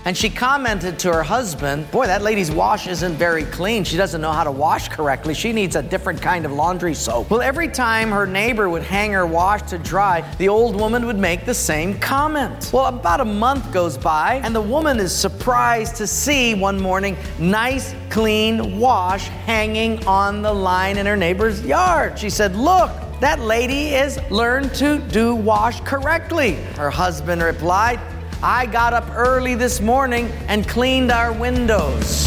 And she commented to her husband, boy, that lady's wash isn't very clean. She doesn't know how to wash correctly. She needs a different kind of laundry soap. Well, every time her neighbor would hang her wash to dry, the old woman would make the same comment. Well, about a month goes by, and the woman is surprised to see one morning nice, clean wash hanging on the line in her neighbor's yard. She said, look, that lady has learned to do wash correctly. Her husband replied, I got up early this morning and cleaned our windows.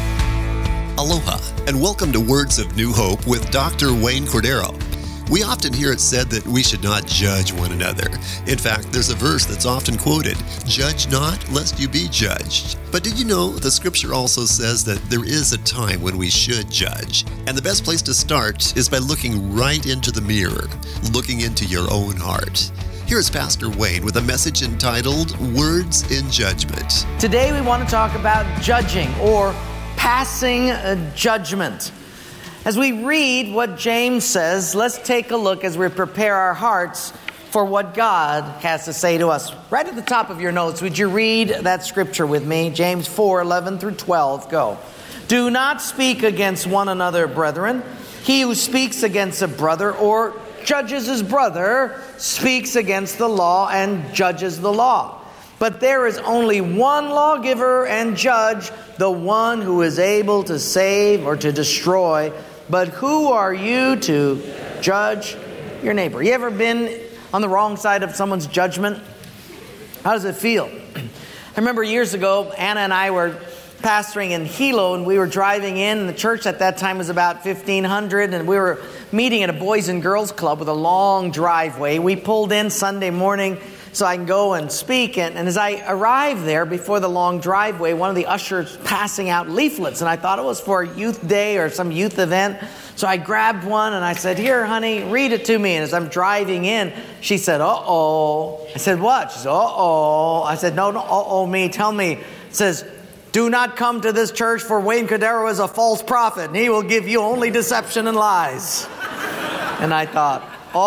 Aloha, and welcome to Words of New Hope with Dr. Wayne Cordero. We often hear it said that we should not judge one another. In fact, there's a verse that's often quoted, judge not, lest you be judged. But did you know the scripture also says that there is a time when we should judge? And the best place to start is by looking right into the mirror, looking into your own heart. Here's Pastor Wayne with a message entitled, Words in Judgment. Today we want to talk about judging or passing judgment. As we read what James says, let's take a look as we prepare our hearts for what God has to say to us. Right at the top of your notes, would you read that scripture with me? James 4:11 through 12. Go. Do not speak against one another, brethren. He who speaks against a brother or judges his brother speaks against the law and judges the law. But there is only one lawgiver and judge, the one who is able to save or to destroy. But who are you to judge your neighbor? You ever been on the wrong side of someone's judgment? How does it feel? I remember years ago, Anna and I were pastoring in Hilo, and we were driving in. The church at that time was about 1,500, and we were meeting at a Boys and Girls Club with a long driveway. We pulled in Sunday morning so I can go and speak. And as I arrived there before the long driveway, one of the ushers passing out leaflets, and I thought it was for a youth day or some youth event. So I grabbed one and I said, here, honey, read it to me. And as I'm driving in, she said, uh-oh. I said, what? She said, uh-oh. I said, no, uh-oh me, tell me. It says, do not come to this church, for Wayne Cordero is a false prophet, and he will give you only deception and lies. And I thought,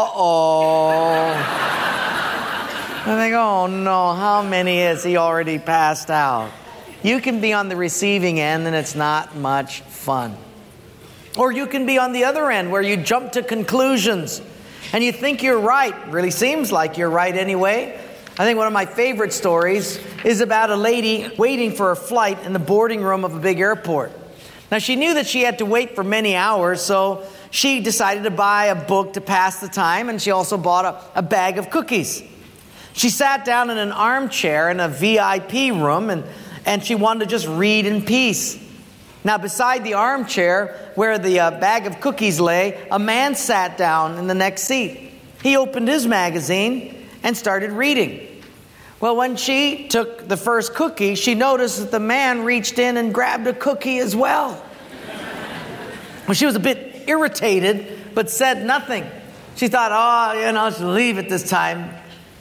uh-oh. I think, oh no, how many has he already passed out? You can be on the receiving end and it's not much fun. Or you can be on the other end where you jump to conclusions and you think you're right. Really seems like you're right anyway. I think one of my favorite stories is about a lady waiting for a flight in the boarding room of a big airport. Now, she knew that she had to wait for many hours, so she decided to buy a book to pass the time, and she also bought a bag of cookies. She sat down in an armchair in a VIP room, and she wanted to just read in peace. Now, beside the armchair where the bag of cookies lay, a man sat down in the next seat. He opened his magazine and started reading. Well, when she took the first cookie, she noticed that the man reached in and grabbed a cookie as well. Well, she was a bit irritated, but said nothing. She thought, I'll just leave it this time.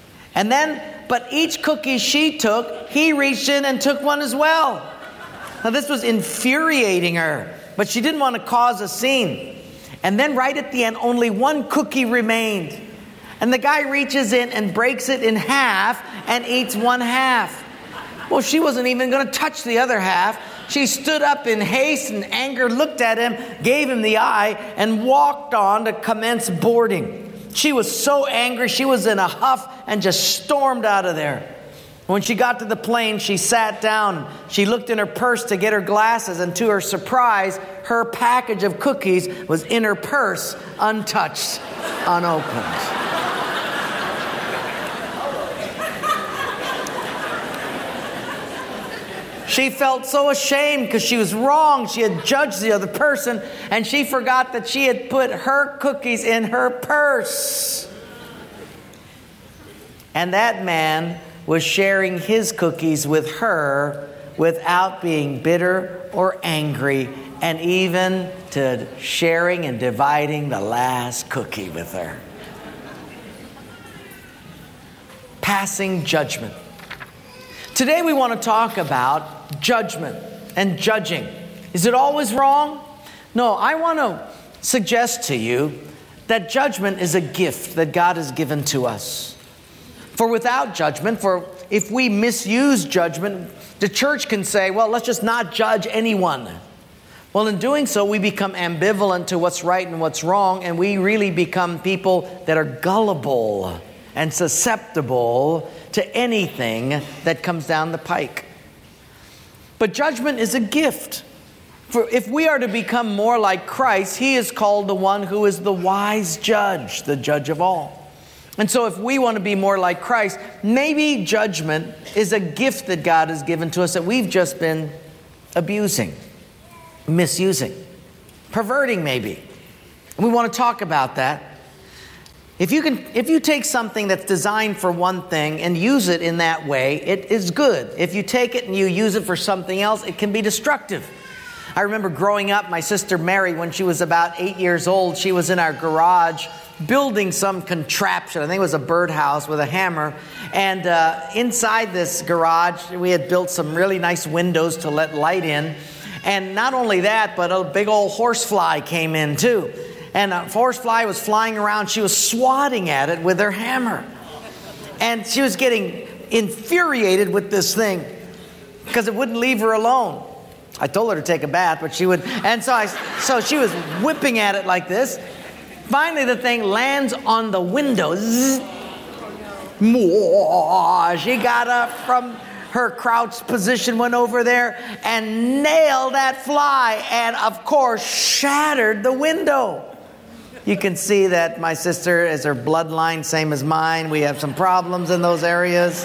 But each cookie she took, he reached in and took one as well. Now, this was infuriating her, but she didn't want to cause a scene. And then right at the end, only one cookie remained. And the guy reaches in and breaks it in half and eats one half. Well, she wasn't even going to touch the other half. She stood up in haste and anger, looked at him, gave him the eye, and walked on to commence boarding. She was so angry, she was in a huff and just stormed out of there. When she got to the plane, she sat down. She looked in her purse to get her glasses, and to her surprise, her package of cookies was in her purse, untouched, unopened. She felt so ashamed because she was wrong. She had judged the other person, and she forgot that she had put her cookies in her purse. And that man was sharing his cookies with her without being bitter or angry, and even to sharing and dividing the last cookie with her. Passing judgment. Today we want to talk about judgment and judging. Is it always wrong? No, I want to suggest to you that judgment is a gift that God has given to us. For without judgment, for if we misuse judgment, the church can say, well, let's just not judge anyone. Well, in doing so, we become ambivalent to what's right and what's wrong, and we really become people that are gullible and susceptible to anything that comes down the pike. But judgment is a gift. For if we are to become more like Christ, He is called the one who is the wise judge, the judge of all. And so if we want to be more like Christ, maybe judgment is a gift that God has given to us that we've just been abusing, misusing, perverting maybe. And we want to talk about that. If you take something that's designed for one thing and use it in that way, it is good. If you take it and you use it for something else, it can be destructive. I remember growing up, my sister Mary, when she was about 8 years old, she was in our garage building some contraption. I think it was a birdhouse with a hammer. And inside this garage, we had built some really nice windows to let light in. And not only that, but a big old horsefly came in too. And a horsefly was flying around. She was swatting at it with her hammer. And she was getting infuriated with this thing because it wouldn't leave her alone. I told her to take a bath, but she would. And so she was whipping at it like this. Finally, the thing lands on the window. Zzz. She got up from her crouched position, went over there and nailed that fly, and of course shattered the window. You can see that my sister is her bloodline, same as mine. We have some problems in those areas.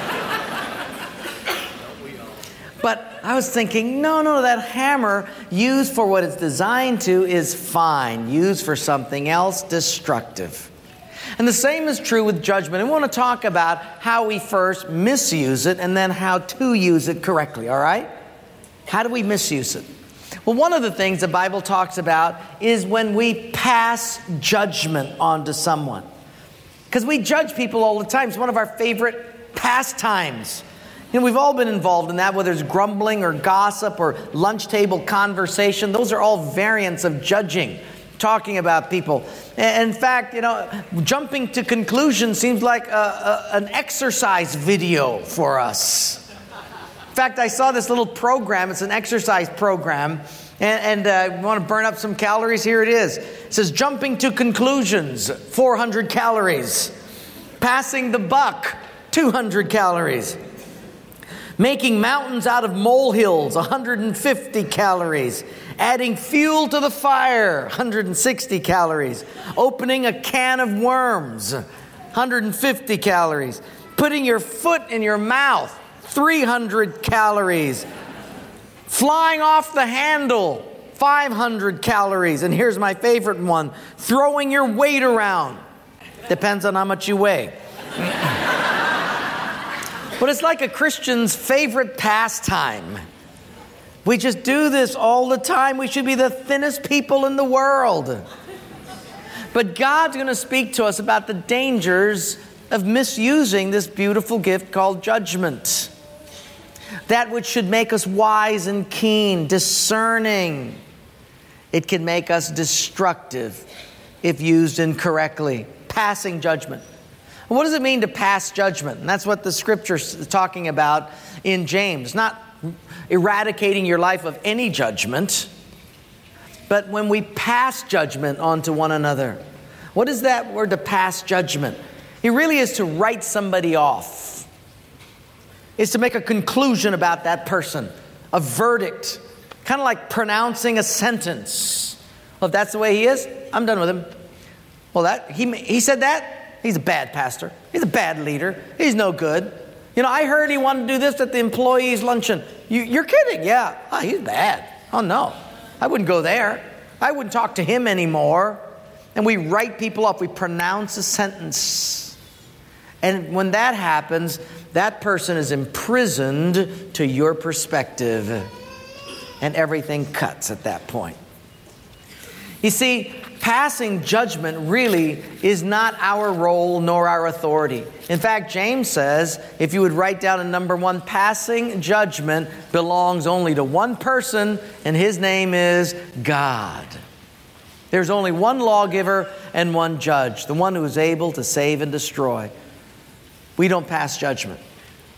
But I was thinking, no, that hammer used for what it's designed to is fine. Used for something else, destructive. And the same is true with judgment. I want to talk about how we first misuse it and then how to use it correctly, all right? How do we misuse it? Well, one of the things the Bible talks about is when we pass judgment onto someone. Because we judge people all the time. It's one of our favorite pastimes. You know, we've all been involved in that, whether it's grumbling or gossip or lunch table conversation. Those are all variants of judging, talking about people. In fact, jumping to conclusions seems like an exercise video for us. In fact, I saw this little program. It's an exercise program. And you want to burn up some calories? Here it is. It says, jumping to conclusions, 400 calories. Passing the buck, 200 calories. Making mountains out of molehills, 150 calories. Adding fuel to the fire, 160 calories. Opening a can of worms, 150 calories. Putting your foot in your mouth, 300 calories. Flying off the handle, 500 calories. And here's my favorite one, throwing your weight around. Depends on how much you weigh. But it's like a Christian's favorite pastime. We just do this all the time. We should be the thinnest people in the world. But God's going to speak to us about the dangers of misusing this beautiful gift called judgment. That which should make us wise and keen, discerning. It can make us destructive if used incorrectly. Passing judgment. What does it mean to pass judgment? And that's what the scripture is talking about in James. Not eradicating your life of any judgment, but when we pass judgment onto one another. What is that word, to pass judgment? It really is to write somebody off. It's to make a conclusion about that person, a verdict, kind of like pronouncing a sentence. Well, if that's the way he is, I'm done with him. Well, he said that. He's a bad pastor. He's a bad leader. He's no good. I heard he wanted to do this at the employees' luncheon. You're kidding, yeah. Oh, he's bad. Oh, no. I wouldn't go there. I wouldn't talk to him anymore. And we write people off. We pronounce a sentence. And when that happens, that person is imprisoned to your perspective. And everything cuts at that point. You see, passing judgment really is not our role nor our authority. In fact, James says, if you would write down in number 1, passing judgment belongs only to one person, and his name is God. There's only one lawgiver and one judge, the one who is able to save and destroy. We don't pass judgment.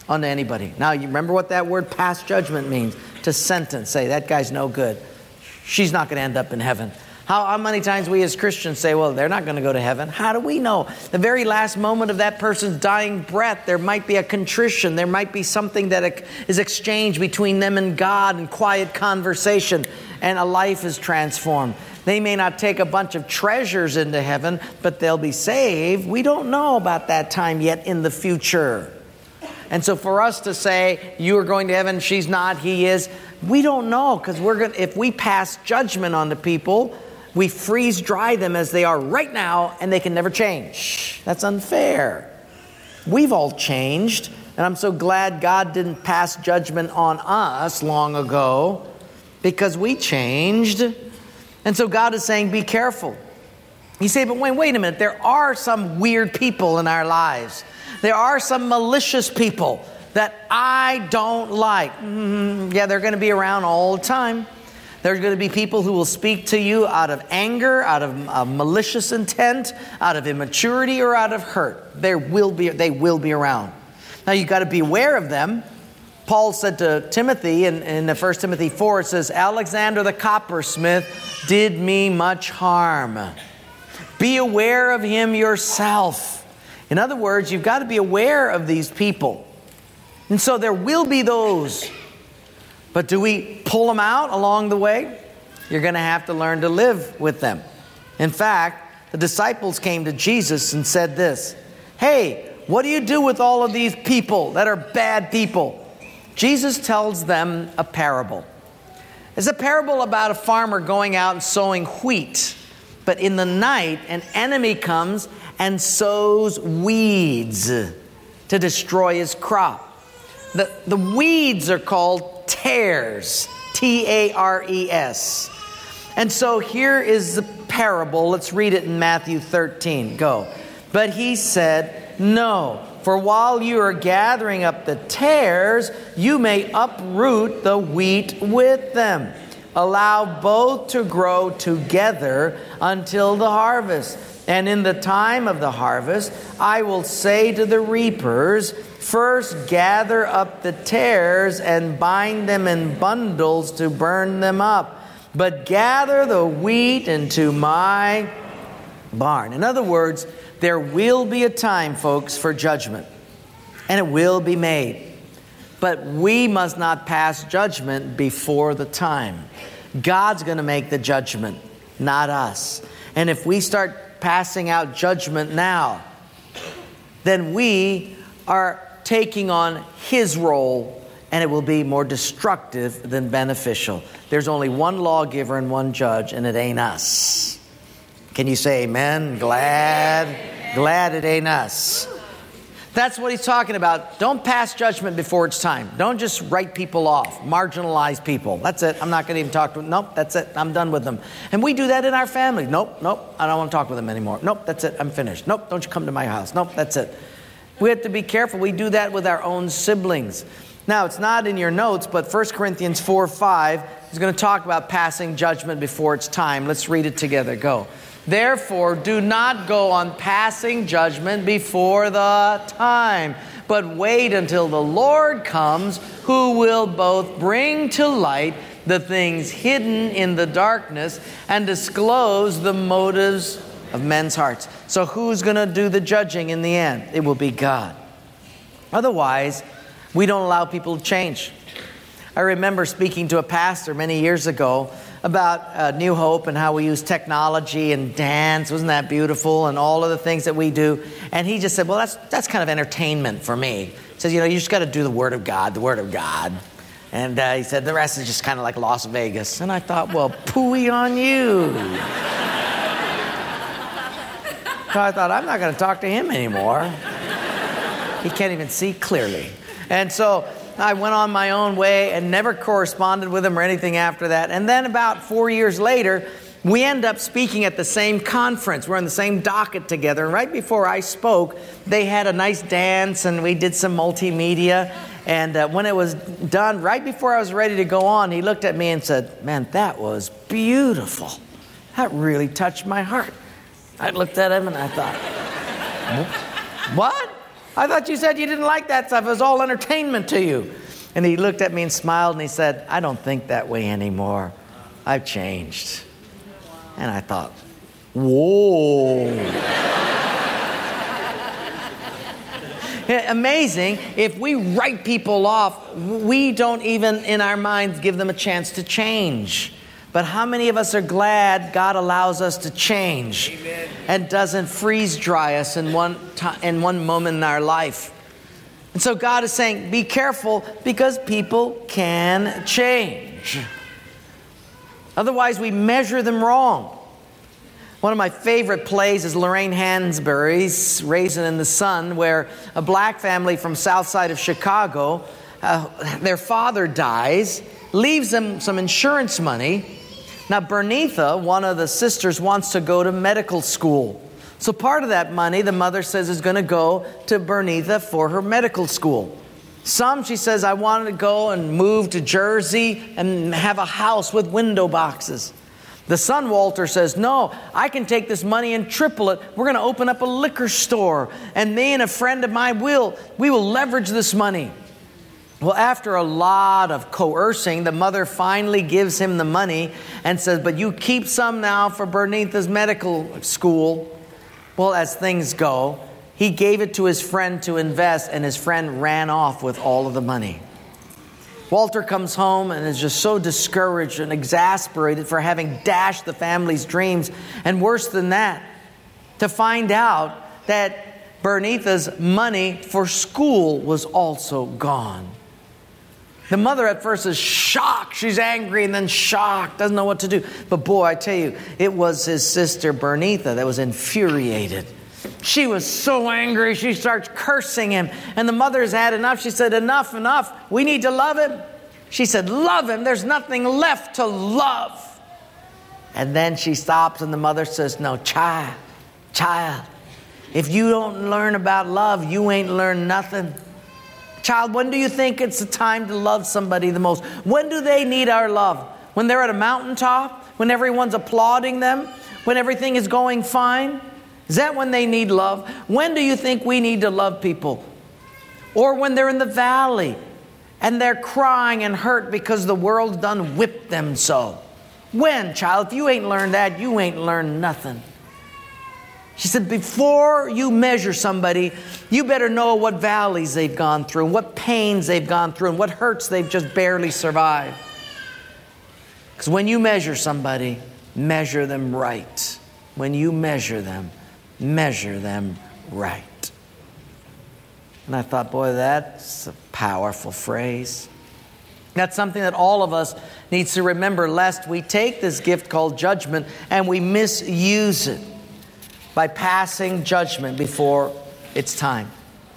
onto anybody. Now, you remember what that word pass judgment means? To sentence, say, that guy's no good. She's not going to end up in heaven. How many times we as Christians say, well, they're not going to go to heaven. How do we know? The very last moment of that person's dying breath, there might be a contrition. There might be something that is exchanged between them and God in quiet conversation, and a life is transformed. They may not take a bunch of treasures into heaven, but they'll be saved. We don't know about that time yet in the future. And so for us to say, you are going to heaven, she's not, he is, we don't know, because if we pass judgment on the people, we freeze dry them as they are right now, and they can never change. That's unfair. We've all changed, and I'm so glad God didn't pass judgment on us long ago, because we changed. And so God is saying, be careful. You say, but wait a minute, there are some weird people in our lives. There are some malicious people that I don't like. Yeah, they're going to be around all the time. There's going to be people who will speak to you out of anger, out of malicious intent, out of immaturity, or out of hurt. They will be around. Now, you've got to be aware of them. Paul said to Timothy in 1 Timothy 4, it says, Alexander the coppersmith did me much harm. Be aware of him yourself. In other words, you've got to be aware of these people. And so there will be those. But do we pull them out along the way? You're going to have to learn to live with them. In fact, the disciples came to Jesus and said this, hey, what do you do with all of these people that are bad people? Jesus tells them a parable. It's a parable about a farmer going out and sowing wheat. But in the night, an enemy comes and sows weeds to destroy his crop. The weeds are called tares, T-A-R-E-S. And so here is the parable. Let's read it in Matthew 13. Go. But he said, no, for while you are gathering up the tares, you may uproot the wheat with them. Allow both to grow together until the harvest. And in the time of the harvest, I will say to the reapers, first gather up the tares and bind them in bundles to burn them up. But gather the wheat into my barn. In other words, there will be a time, folks, for judgment. And it will be made. But we must not pass judgment before the time. God's going to make the judgment, not us. And if we start passing out judgment now, then we are taking on His role, and it will be more destructive than beneficial. There's only one lawgiver and one judge, and it ain't us. Can you say amen? Glad it ain't us. That's what he's talking about. Don't pass judgment before it's time. Don't just write people off, marginalize people. That's it. I'm not going to even talk to them. Nope, that's it. I'm done with them. And we do that in our family. Nope, I don't want to talk with them anymore. Nope, that's it. I'm finished. Nope, don't you come to my house. Nope, that's it. We have to be careful. We do that with our own siblings. Now, it's not in your notes, but 1 Corinthians 4:5 is going to talk about passing judgment before it's time. Let's read it together. Go. Therefore, do not go on passing judgment before the time, but wait until the Lord comes, who will both bring to light the things hidden in the darkness and disclose the motives of men's hearts. So who's going to do the judging in the end? It will be God. Otherwise, we don't allow people to change. I remember speaking to a pastor many years ago about New Hope and how we use technology and dance. Wasn't that beautiful? And all of the things that we do. And he just said, well, that's kind of entertainment for me. He says, you just got to do the Word of God. And he said, the rest is just kind of like Las Vegas. And I thought, well, pooey on you. So I thought, I'm not going to talk to him anymore. He can't even see clearly. And so I went on my own way and never corresponded with him or anything after that. And then about 4 years later, we end up speaking at the same conference. We're on the same docket together. And right before I spoke, they had a nice dance and we did some multimedia. And when it was done, right before I was ready to go on, he looked at me and said, man, that was beautiful. That really touched my heart. I looked at him and I thought, what? I thought you said you didn't like that stuff. It was all entertainment to you. And he looked at me and smiled and he said, I don't think that way anymore. I've changed. And I thought, whoa. Amazing. If we write people off, we don't even in our minds give them a chance to change. But how many of us are glad God allows us to change? Amen. And doesn't freeze dry us in one moment in our life? And so God is saying, be careful because people can change. Otherwise, we measure them wrong. One of my favorite plays is Lorraine Hansberry's Raisin in the Sun, where a black family from south side of Chicago, their father dies, leaves them some insurance money. Now, Bernitha, one of the sisters, wants to go to medical school. So part of that money, the mother says, is going to go to Bernitha for her medical school. Some, she says, I want to go and move to Jersey and have a house with window boxes. The son, Walter, says, no, I can take this money and triple it. We're going to open up a liquor store. And me and a friend of mine we will leverage this money. Well, after a lot of coercing, the mother finally gives him the money and says, but you keep some now for Bernitha's medical school. Well, as things go, he gave it to his friend to invest, and his friend ran off with all of the money. Walter comes home and is just so discouraged and exasperated for having dashed the family's dreams. And worse than that, to find out that Bernitha's money for school was also gone. The mother at first is shocked. She's angry and then shocked, doesn't know what to do. But boy, I tell you, it was his sister Bernitha that was infuriated. She was so angry, she starts cursing him. And the mother's had enough. She said, enough. We need to love him. She said, love him. There's nothing left to love. And then she stops and the mother says, no, child, if you don't learn about love, you ain't learned nothing. Child, when do you think it's the time to love somebody the most? When do they need our love? When they're at a mountaintop? When everyone's applauding them? When everything is going fine? Is that when they need love? When do you think we need to love people? Or when they're in the valley and they're crying and hurt because the world's done whipped them so? When, child? If you ain't learned that, you ain't learned nothing. She said, before you measure somebody, you better know what valleys they've gone through, what pains they've gone through, and what hurts they've just barely survived. Because when you measure somebody, measure them right. When you measure them right. And I thought, boy, that's a powerful phrase. That's something that all of us needs to remember, lest we take this gift called judgment and we misuse it by passing judgment before it's time.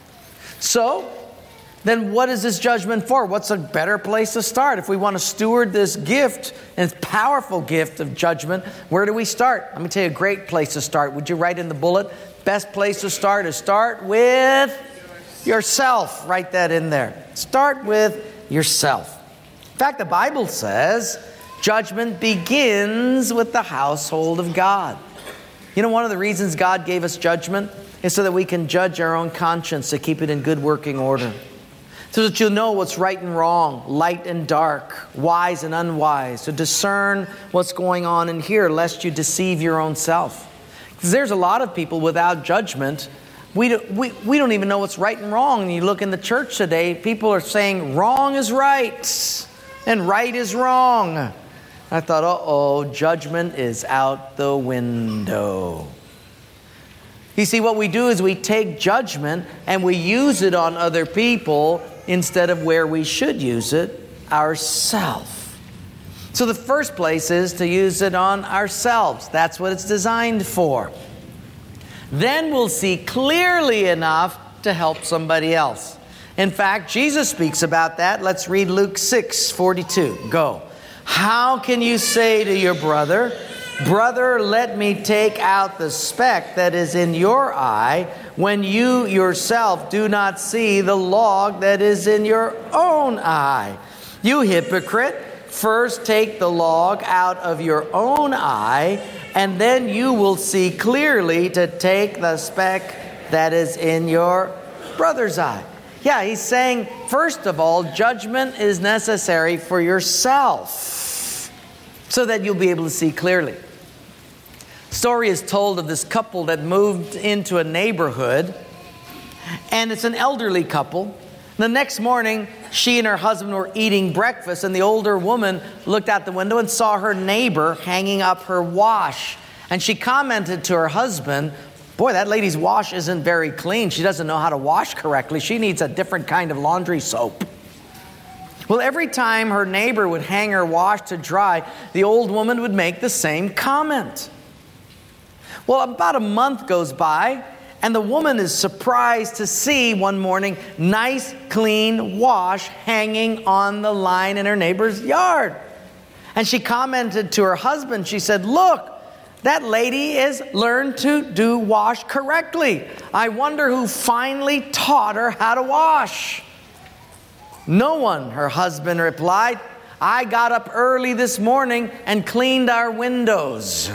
So, then what is this judgment for? What's a better place to start? If we want to steward this gift, and it's powerful gift of judgment, where do we start? Let me tell you a great place to start. Would you write in the bullet? Best place to start is start with yourself. Write that in there. Start with yourself. In fact, the Bible says judgment begins with the household of God. You know, one of the reasons God gave us judgment is so that we can judge our own conscience, to keep it in good working order. So that you'll know what's right and wrong, light and dark, wise and unwise. To discern what's going on in here, lest you deceive your own self. Because there's a lot of people without judgment. We don't even know what's right and wrong. And you look in the church today, people are saying wrong is right and right is wrong. I thought, judgment is out the window. You see, what we do is we take judgment and we use it on other people instead of where we should use it, ourselves. So the first place is to use it on ourselves. That's what it's designed for. Then we'll see clearly enough to help somebody else. In fact, Jesus speaks about that. Let's read Luke 6:42. Go. How can you say to your brother, brother, let me take out the speck that is in your eye, when you yourself do not see the log that is in your own eye? You hypocrite, first take the log out of your own eye, and then you will see clearly to take the speck that is in your brother's eye. Yeah, he's saying, first of all, judgment is necessary for yourself so that you'll be able to see clearly. Story is told of this couple that moved into a neighborhood, and it's an elderly couple. The next morning, she and her husband were eating breakfast, and the older woman looked out the window and saw her neighbor hanging up her wash. And she commented to her husband, "Boy, that lady's wash isn't very clean. She doesn't know how to wash correctly. She needs a different kind of laundry soap." Well, every time her neighbor would hang her wash to dry, the old woman would make the same comment. Well, about a month goes by, and the woman is surprised to see one morning nice, clean wash hanging on the line in her neighbor's yard. And she commented to her husband, she said, "Look, that lady has learned to do wash correctly. I wonder who finally taught her how to wash." "No one," her husband replied. "I got up early this morning and cleaned our windows."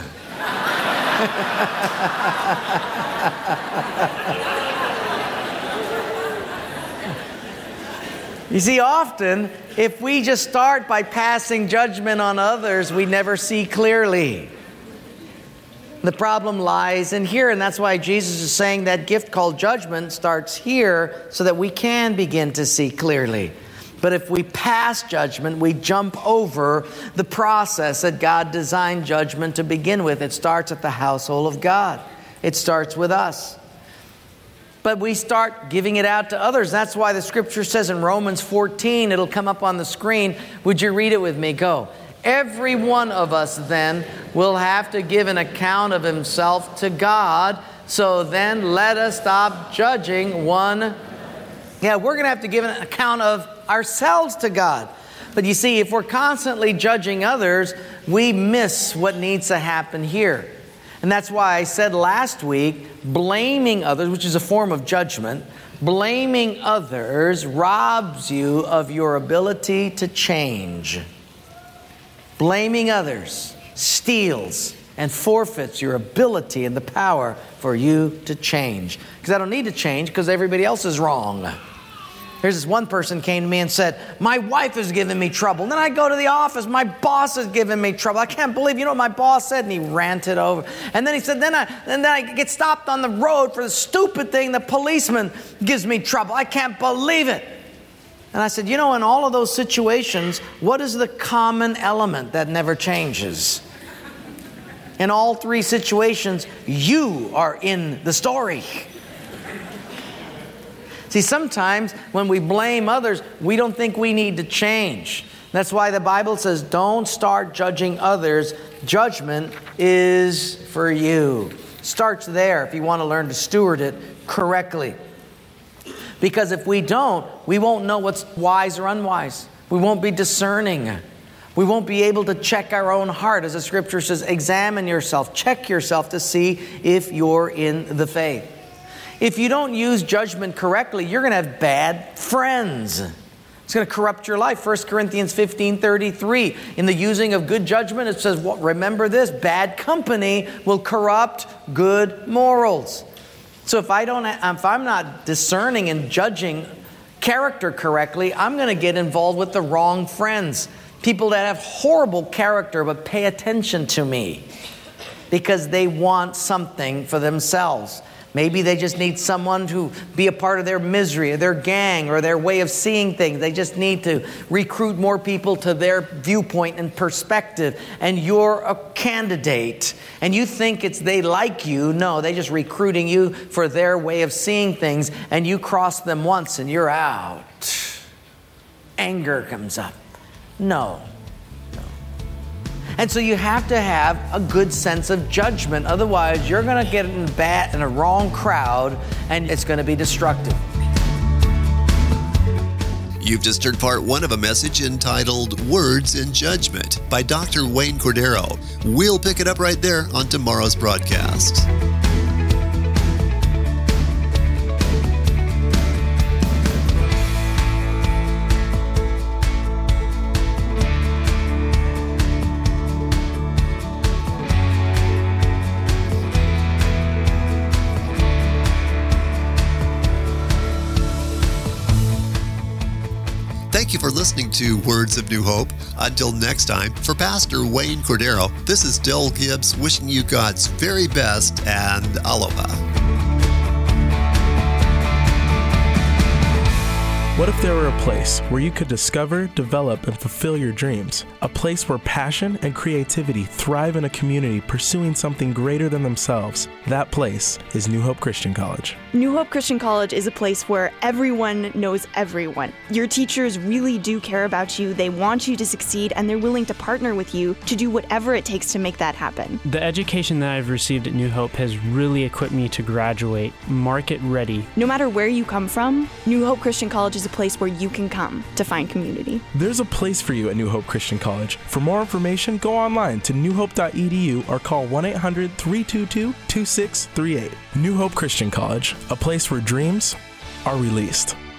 You see, often, if we just start by passing judgment on others, we never see clearly. The problem lies in here, and that's why Jesus is saying that gift called judgment starts here so that we can begin to see clearly. But if we pass judgment, we jump over the process that God designed judgment to begin with. It starts at the household of God. It starts with us. But we start giving it out to others. That's why the scripture says in Romans 14, it'll come up on the screen. Would you read it with me? Go. "Every one of us then will have to give an account of himself to God. So then let us stop judging one." Yeah, we're going to have to give an account of ourselves to God. But you see, if we're constantly judging others, we miss what needs to happen here. And that's why I said last week, blaming others, which is a form of judgment, blaming others robs you of your ability to change. Blaming others steals and forfeits your ability and the power for you to change. Because I don't need to change because everybody else is wrong. There's this one person came to me and said, "My wife is giving me trouble." And then I go to the office, "My boss is giving me trouble. I can't believe, you know what my boss said?" And he ranted over. And then he said, then I get stopped on the road for the stupid thing. The policeman gives me trouble. I can't believe it. And I said, you know, in all of those situations, what is the common element that never changes? In all three situations, you are in the story. See, sometimes when we blame others, we don't think we need to change. That's why the Bible says, don't start judging others. Judgment is for you. Starts there if you want to learn to steward it correctly. Because if we don't, we won't know what's wise or unwise. We won't be discerning. We won't be able to check our own heart. As the scripture says, examine yourself, check yourself to see if you're in the faith. If you don't use judgment correctly, you're going to have bad friends. It's going to corrupt your life. 1 Corinthians 15:33. In the using of good judgment, it says, well, remember this, bad company will corrupt good morals. So if I'm not discerning and judging character correctly, I'm going to get involved with the wrong friends. People that have horrible character but pay attention to me because they want something for themselves. Maybe they just need someone to be a part of their misery or their gang or their way of seeing things. They just need to recruit more people to their viewpoint and perspective. And you're a candidate. And you think it's they like you. No, they're just recruiting you for their way of seeing things. And you cross them once and you're out. Anger comes up. No. And so you have to have a good sense of judgment. Otherwise, you're going to get in a wrong crowd, and it's going to be destructive. You've just heard part one of a message entitled Words in Judgment by Dr. Wayne Cordero. We'll pick it up right there on tomorrow's broadcast. Thank you for listening to Words of New Hope. Until next time, for Pastor Wayne Cordero, this is Del Gibbs wishing you God's very best and aloha. What if there were a place where you could discover, develop, and fulfill your dreams? A place where passion and creativity thrive in a community pursuing something greater than themselves. That place is New Hope Christian College. New Hope Christian College is a place where everyone knows everyone. Your teachers really do care about you, they want you to succeed, and they're willing to partner with you to do whatever it takes to make that happen. The education that I've received at New Hope has really equipped me to graduate market ready. No matter where you come from, New Hope Christian College is a place where you can come to find community. There's a place for you at New Hope Christian College. For more information, go online to newhope.edu or call 1-800-322-2638. New Hope Christian College, a place where dreams are released.